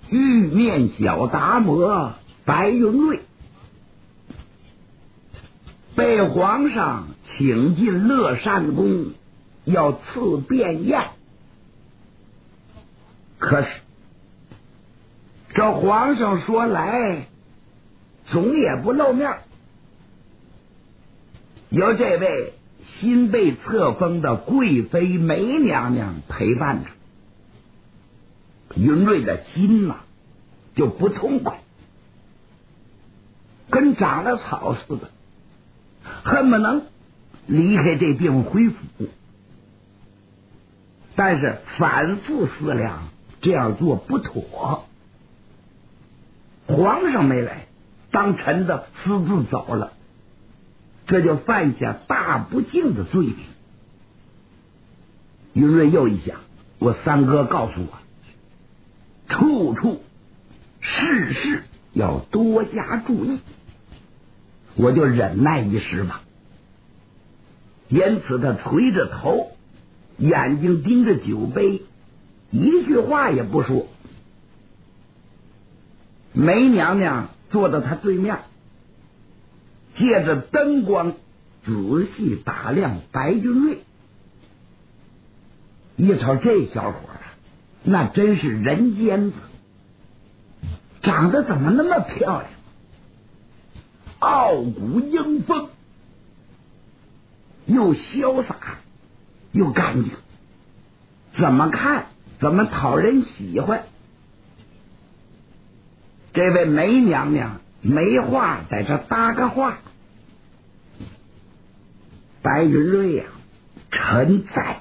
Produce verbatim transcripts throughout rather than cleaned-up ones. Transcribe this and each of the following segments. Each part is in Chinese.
玉面小达摩白云瑞被皇上请进乐善宫，要赐便宴。可是这皇上说来总也不露面，由这位新被册封的贵妃梅娘娘陪伴着，云瑞的心呐就不痛快，跟长了草似的，恨不能离开这地方回府。但是反复思量，这样做不妥。皇上没来，当臣的私自走了，这就犯下大不敬的罪名。云瑞又一想，我三哥告诉我，处处事事要多加注意，我就忍耐一时吧。因此他垂着头，眼睛盯着酒杯，一句话也不说。梅娘娘坐到他对面，借着灯光仔细打量白云瑞。一瞅这小伙啊，那真是人尖子，长得怎么那么漂亮，傲骨英风，又潇洒又干净，怎么看怎么讨人喜欢。这位梅娘娘没话在这搭个话，白云瑞呀、啊，臣在。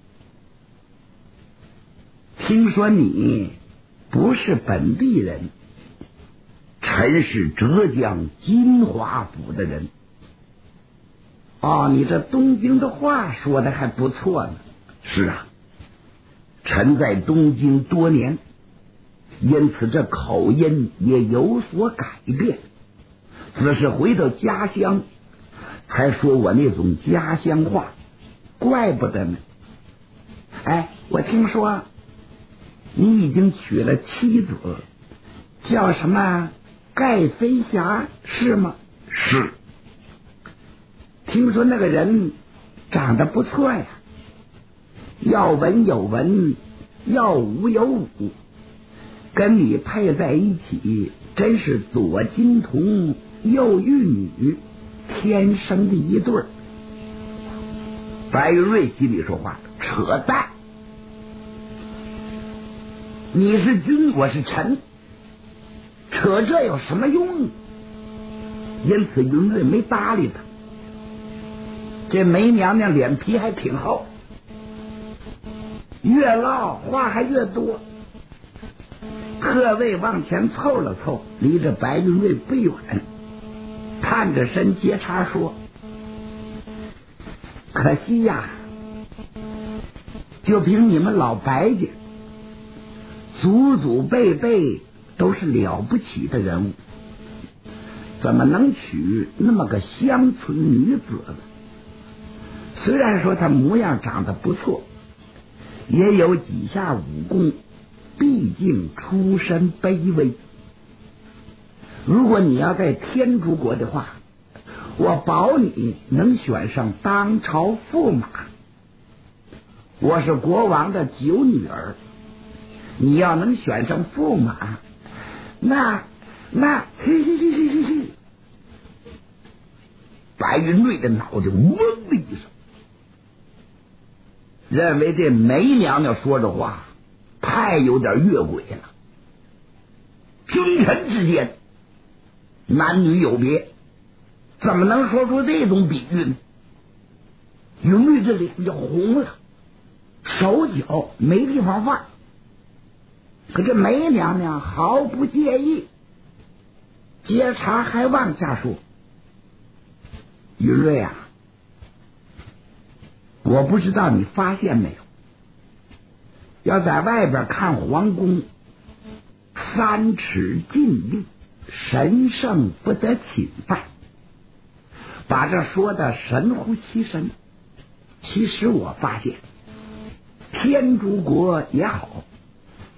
听说你不是本地人，臣是浙江金华府的人。哦，你这东京的话说的还不错呢。是啊，臣在东京多年，因此这口音也有所改变，只是回到家乡才说我那种家乡话，怪不得呢。哎，我听说你已经娶了妻子，叫什么盖飞霞是吗？是。听说那个人长得不错呀，要文有文，要武有武，跟你配在一起，真是左金童右玉女，天生的一对儿。白云瑞心里说话，扯淡！你是君，我是臣，扯这有什么用？因此云瑞没搭理他。这梅娘娘脸皮还挺厚，越唠话还越多。特卫往前凑了凑，离着白云瑞不远，探着身接茬说：可惜呀，就凭你们老白家，祖祖辈辈都是了不起的人物，怎么能娶那么个乡村女子呢？虽然说她模样长得不错，也有几下武功，毕竟出身卑微。如果你要在天竺国的话，我保你能选上当朝驸马。我是国王的九女儿，你要能选上驸马，那那嘿嘿嘿嘿嘿嘿。白云瑞的脑袋嗡的一声，认为这梅娘娘说这话太有点越轨了。君臣之间男女有别，怎么能说出这种比喻呢？云瑞这脸就红了，手脚没地方放。可这梅娘娘毫不介意，接茬还往下说：云瑞啊，我不知道你发现没有，要在外边看皇宫，三尺禁地，神圣不得侵犯，把这说的神乎其神。其实我发现天竺国也好，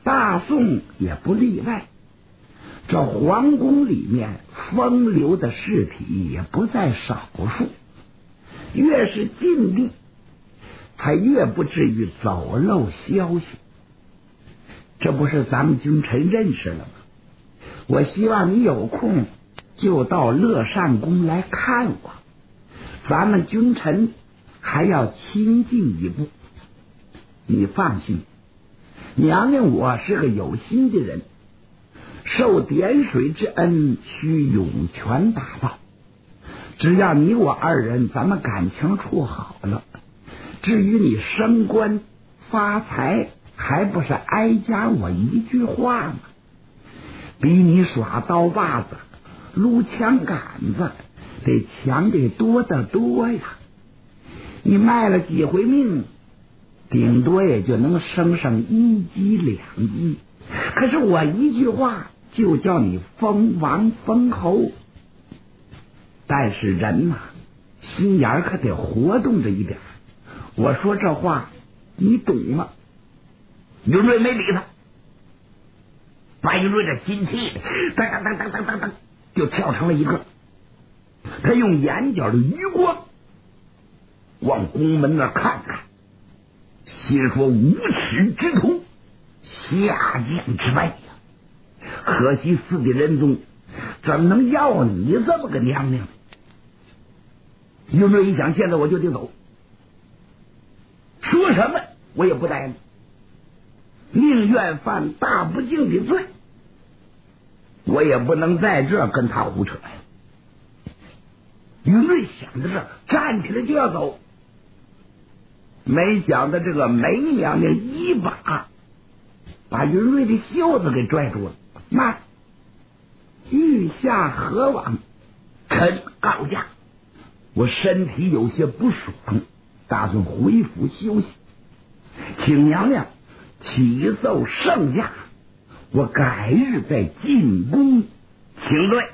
大宋也不例外。这皇宫里面风流的侍体也不在少数，越是禁地，才越不至于走漏消息。这不是咱们君臣认识了吗？我希望你有空就到乐善宫来看我，咱们君臣还要亲近一步。你放心，娘娘我是个有心的人，受点水之恩，须涌泉大报。只要你我二人咱们感情处好了，至于你升官发财，还不是挨家我一句话吗？比你耍刀把子撸枪杆子得强得多得多呀。你卖了几回命，顶多也就能升上一级两级，可是我一句话就叫你封王封侯。但是人呐、啊，心眼可得活动着一点。我说这话你懂吗？云瑞没理他。白云瑞这心气当当当当当当当就跳成了一个，他用眼角的余光往宫门那看看，心说无耻之徒，下贱之辈呀！可惜四弟仁宗怎么能要你这么个娘娘？云瑞一想，现在我就得走，说什么我也不待了，宁愿犯大不敬的罪，我也不能在这跟他胡扯呀。云瑞想着这，站起来就要走，没想到这个梅娘娘一把把云瑞的袖子给拽住了。慢，欲下何往？臣告假，我身体有些不爽，打算回府休息，请娘娘启奏圣驾，我改日再进宫请罪。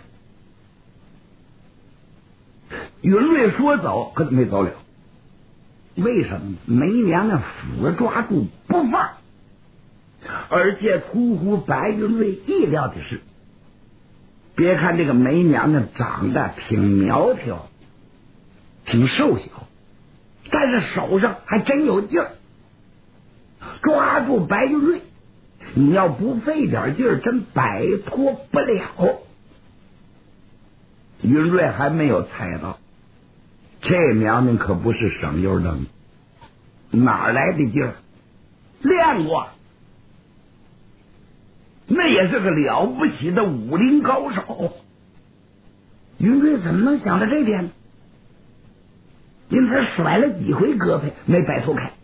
云瑞说走，可没走了。为什么？梅娘娘死抓住不放，而且出乎白云瑞意料的是，别看这个梅娘娘长得挺苗条挺瘦小，但是手上还真有劲儿，抓住白云瑞，你要不费点劲儿，真摆脱不了。云瑞还没有猜到，这娘娘可不是省油灯，哪来的劲儿？练过，那也是个了不起的武林高手。云瑞怎么能想到这点呢？因此甩了几回胳膊没摆脱开。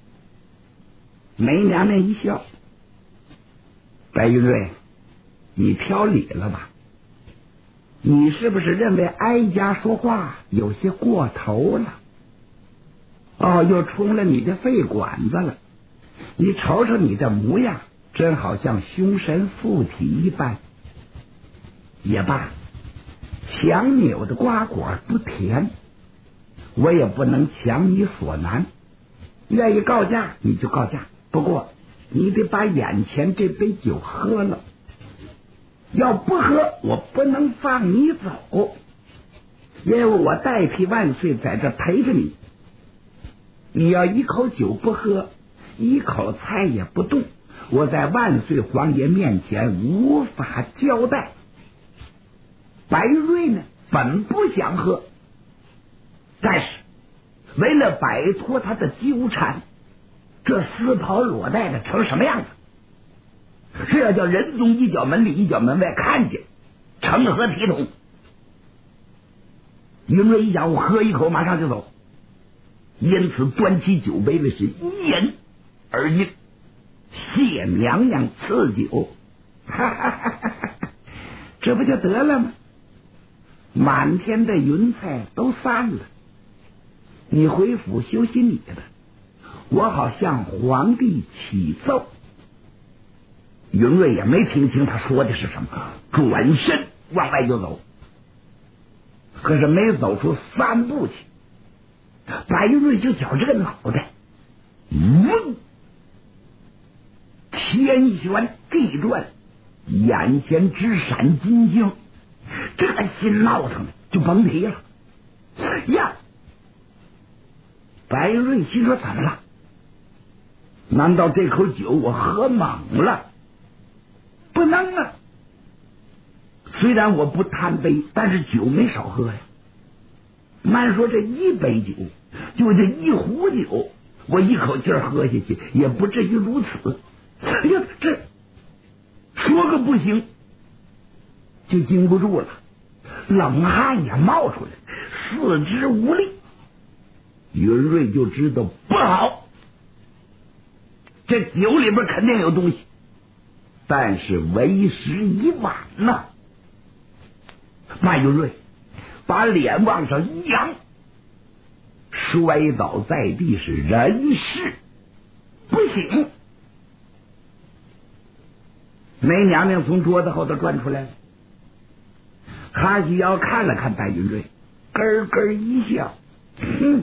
梅娘娘一笑，白云瑞，你挑理了吧？你是不是认为哀家说话有些过头了？哦，又冲了你的肺管子了。你瞅瞅你这模样，真好像凶神附体一般。也罢，强扭的瓜果不甜，我也不能强你所难。愿意告假你就告假，不过你得把眼前这杯酒喝了，要不喝我不能放你走，因为我代替万岁在这陪着你。你要一口酒不喝，一口菜也不动，我在万岁皇爷面前无法交代。白瑞呢，本不想喝，但是为了摆脱他的纠缠，这丝袍裸带的成什么样子？是要叫仁宗一脚门里一脚门外看见，成何体统？云瑞一想，我喝一口马上就走，因此端起酒杯来是一饮而尽。谢娘娘赐酒，哈哈哈哈哈，这不就得了吗？满天的云彩都散了，你回府休息你的，我好向皇帝启奏。云瑞也没听清他说的是什么，转身往外就走。可是没走出三步去，白云瑞就觉这个脑袋嗡，天天旋地转，眼前直闪金睛，这心闹腾的就甭提了呀。白瑞心说怎么了？难道这口酒我喝猛了？不能啊！虽然我不贪杯，但是酒没少喝呀。慢说这一杯酒，就这一壶酒，我一口气喝下去，也不至于如此。哎呀，这说个不行，就经不住了，冷汗也冒出来，四肢无力。云瑞就知道不好，这酒里边肯定有东西，但是为时已晚呐。马云瑞把脸往上一扬，摔倒在地，是人事不省。梅娘娘从桌子后头转出来了，哈西瑶看了看白云瑞，咯咯一笑，哼，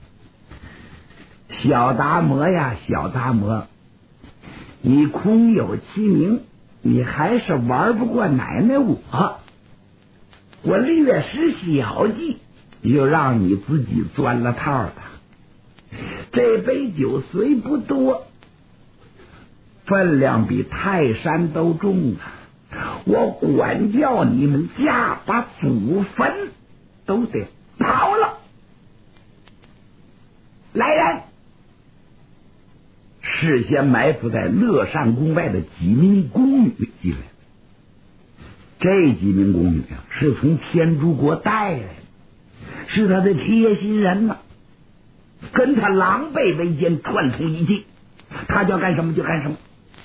小达摩呀，小达摩，你空有其名，你还是玩不过奶奶我。我略施小计，又让你自己钻了套的。这杯酒虽不多，分量比泰山都重啊！我管教你们家把祖坟都得刨了。来人！事先埋伏在乐善宫外的几名宫女进来。这几名宫女啊，是从天竺国带来的，是他的贴心人呐、啊，跟他狼狈为奸，串通一气，他叫干什么就干什么。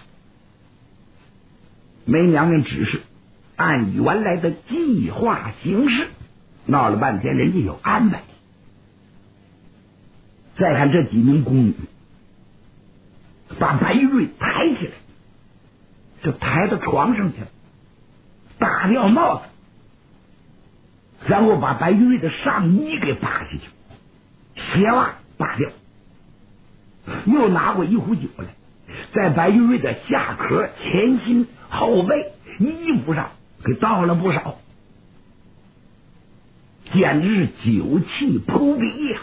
梅娘娘只是按原来的计划行事，闹了半天人家有安排。再看这几名宫女，把白瑞抬起来，就抬到床上去了，打掉帽子，然后把白云瑞的上衣给扒下去，鞋袜扒掉，又拿过一壶酒来，在白云瑞的下壳、前心、后背、衣服上给倒了不少，简直是酒气扑鼻呀、啊！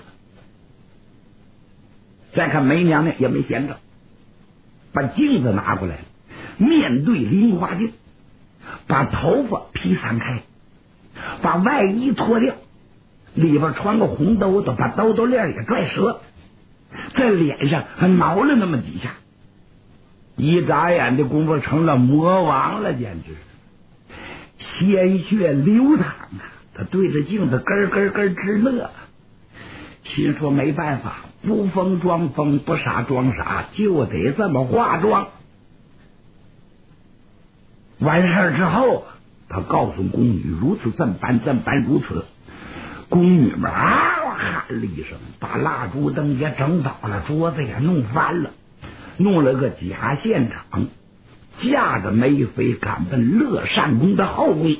再看梅娘娘也没闲着，把镜子拿过来，面对梨花镜，把头发披散开，把外衣脱掉，里边穿个红兜兜，把兜兜链也拽折，在脸上还挠了那么几下，一眨眼的功夫成了魔王了，简直鲜血流淌啊！他对着镜子咯咯咯直乐，心说没办法，不疯装疯，不傻装傻，就得这么化妆。完事之后，他告诉宫女如此这么办，这么办如此。宫女们啊喊了一声，把蜡烛灯也整倒了，桌子也弄翻了，弄了个假现场，架着梅妃赶奔乐善宫的后宫。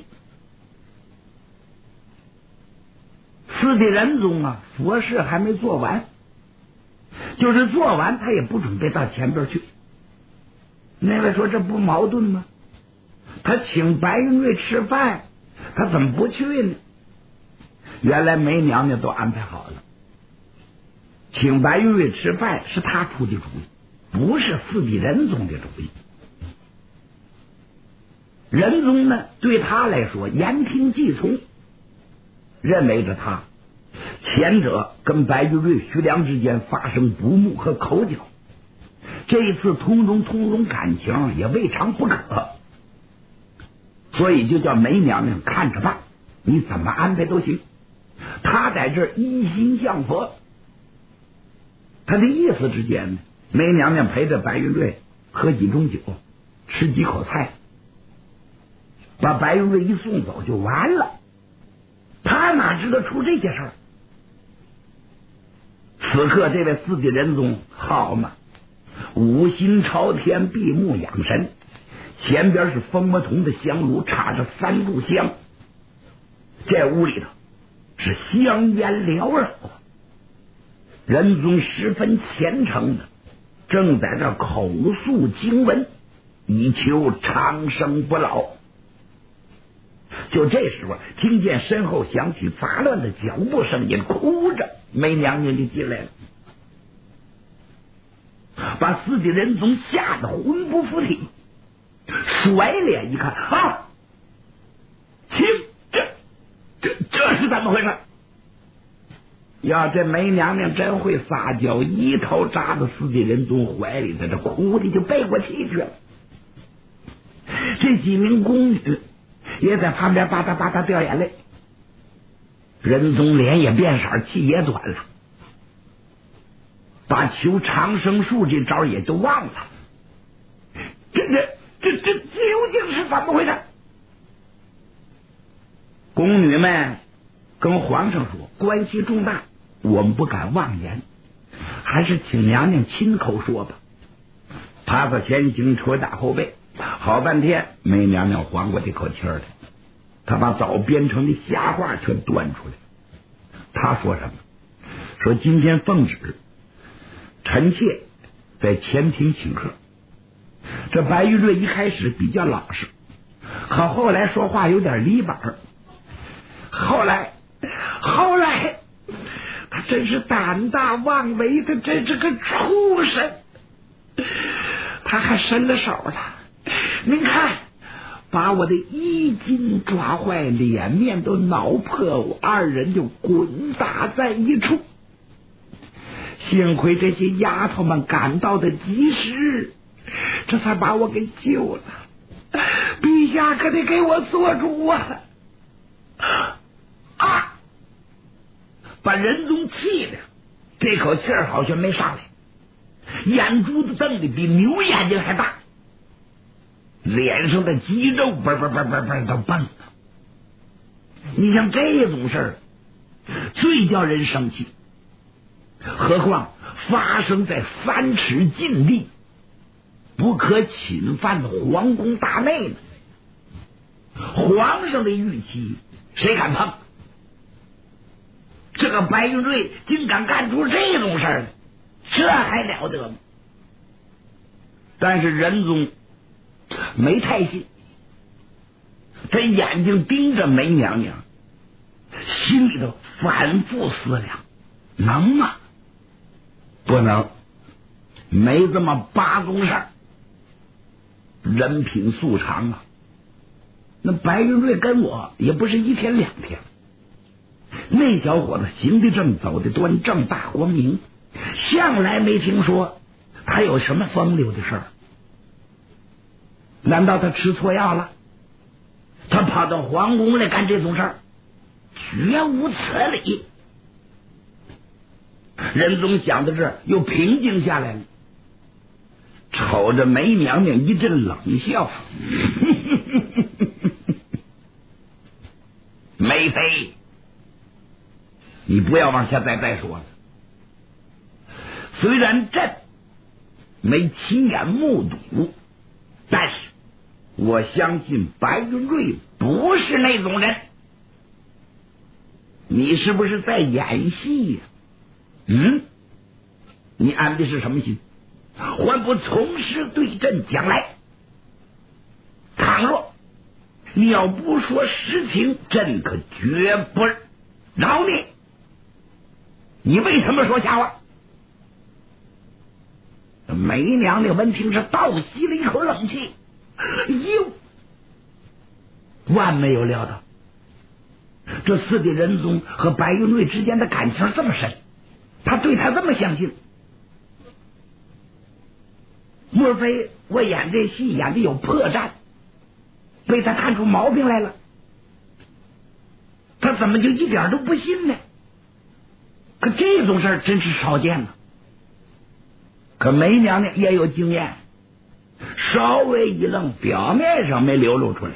四弟仁宗啊，佛事还没做完，就是做完他也不准备到前边去。那位说这不矛盾吗？他请白云瑞吃饭，他怎么不去呢？原来梅娘娘都安排好了，请白云瑞吃饭是他出的主意，不是四弟仁宗的主意。仁宗呢，对他来说言听计从，认为着他前者跟白玉瑞、徐良之间发生不睦和口角，这一次通融通融感情也未尝不可，所以就叫梅娘娘看着办，你怎么安排都行。他在这儿一心向佛，他的意思之间呢，梅娘娘陪着白云瑞喝几盅酒，吃几口菜，把白云瑞一送走就完了。他哪知道出这些事儿？此刻这位四弟仁宗好嘛，五心朝天，闭目养神，前边是蜂魔铜的香炉，插着三炷香，这屋里头是香烟缭绕。仁宗十分虔诚的正在这口述经文， 以求长生不老。就这时候，听见身后响起杂乱的脚步声音，哭着梅娘娘就进来了，把四弟仁宗吓得魂不附体，甩脸一看啊，亲，这这这是怎么回事？呀，这梅娘娘真会撒娇，一头扎到四弟仁宗怀里，在这哭的就背过气去了。这几名宫女也在旁边吧嗒吧嗒掉眼泪，仁宗脸也变色，气也短了，把求长生术这招也就忘了。这这这这究竟是怎么回事？宫女们跟皇上说，关系重大，我们不敢妄言，还是请娘娘亲口说吧。趴到前行，捶打后背，好半天梅娘娘缓过这口气来，她把早编成的瞎话全端出来。她说什么？说今天奉旨，臣妾在前庭请客。这白玉瑞一开始比较老实，可后来说话有点离板，后来后来他真是胆大妄为，他真是个畜生。他还伸了手了，您看，把我的衣襟抓坏，脸面都挠破，我二人就滚打在一处。幸亏这些丫头们赶到的及时，这才把我给救了。陛下可得给我做主啊！啊！把仁宗气的，这口气儿好像没上来，眼珠子瞪的比牛眼睛还大，脸上的肌肉嘣嘣嘣嘣嘣都蹦了。你像这种事儿，最叫人生气，何况发生在三尺禁地、不可侵犯的皇宫大内呢？皇上的玉器谁敢碰？这个白云瑞竟敢干出这种事儿，这还了得吗？但是仁宗没太信，他眼睛盯着梅娘娘，心里头反复思量，能吗？不能，没这么八宗事儿。人品素常啊，那白云瑞跟我也不是一天两天，那小伙子行得正，走得端，正大光明，向来没听说他有什么风流的事儿。难道他吃错药了？他跑到皇宫来干这种事儿，绝无此理。仁宗想到这儿，又平静下来了，瞅着梅娘娘一阵冷笑。梅妃，你不要往下再再说了。虽然朕没亲眼目睹，但是我相信白云瑞不是那种人。你是不是在演戏呀、啊？嗯，你安的是什么心？还不从实对朕讲来？倘若你要不说实情，朕可绝不饶你。你为什么说瞎话？梅娘娘闻听是倒吸了一口冷气，哟，万没有料到这四弟仁宗和白云瑞之间的感情这么深，他对他这么相信。莫非我演这戏演的有破绽，被他看出毛病来了？他怎么就一点都不信呢？可这种事儿真是少见了。可梅娘娘也有经验，稍微一愣，表面上没流露出来。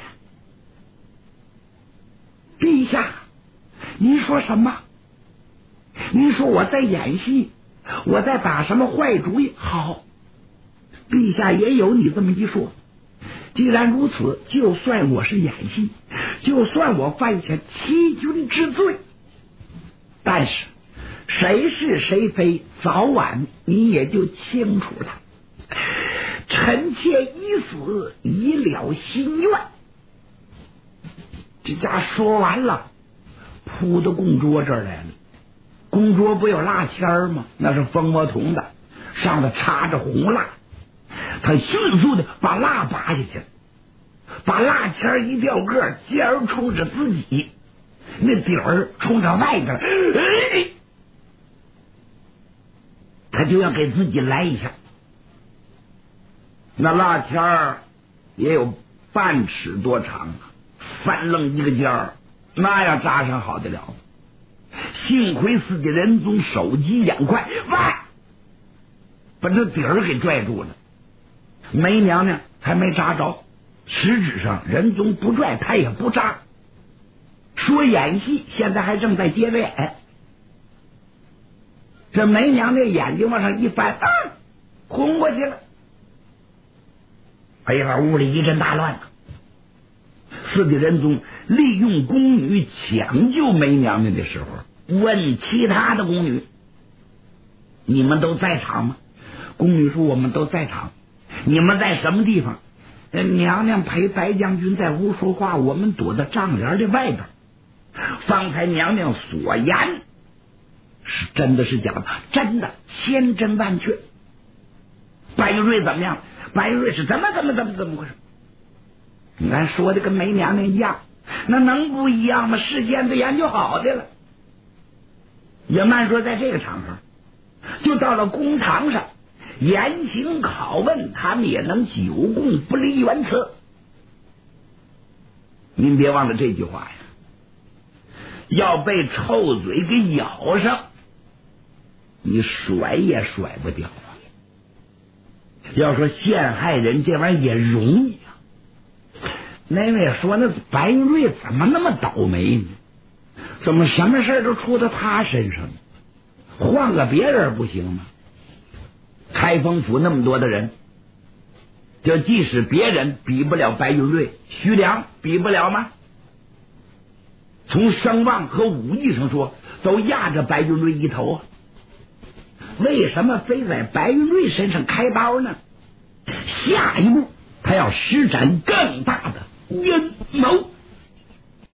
陛下，您说什么？您说我在演戏，我在打什么坏主意？好，陛下也有你这么一说。既然如此，就算我是演戏，就算我犯下欺君之罪，但是谁是谁非，早晚你也就清楚了。 臣妾已死，已了心愿。这家说完了，扑到供桌这儿来了。供桌不有蜡签吗？那是蜂窝铜的，上头插着红蜡。他迅速的把蜡拔下去了，把蜡签一掉个，尖儿冲着自己，那底儿冲着外边，哎，他就要给自己来一下。那蜡签儿也有半尺多长，翻楞一个尖儿，那要扎上好得了。幸亏四弟仁宗手疾眼快，哇，把这底儿给拽住了。梅娘娘还没扎着，实质上仁宗不拽，他也不扎。说演戏，现在还正在接着演。这梅娘娘眼睛往上一翻，啊，昏过去了。哎呀，屋里一阵大乱。四弟仁宗利用宫女抢救梅娘娘的时候，问其他的宫女：“你们都在场吗？”宫女说：“我们都在场。”你们在什么地方？娘娘陪白将军在屋说话，我们躲在帐帘的外边。方才娘娘所言是真的是假的？真的，千真万确。白玉瑞怎么样？白玉瑞是怎么怎么怎么怎么回事？你看说的跟梅娘娘一样，那能不一样吗？事先都研究好的了。也慢说，在这个场合，就到了公堂上。严刑拷问，他们也能久供不离原词。您别忘了这句话呀，要被臭嘴给咬上，你甩也甩不掉啊。要说陷害人这玩意儿也容易啊。那位说那白云瑞怎么那么倒霉呢？怎么什么事都出到他身上呢？换个别人不行吗？开封府那么多的人，就即使别人比不了白云瑞，徐良比不了吗？从声望和武艺上说，都压着白云瑞一头啊。为什么非在白云瑞身上开刀呢？下一步他要施展更大的阴谋。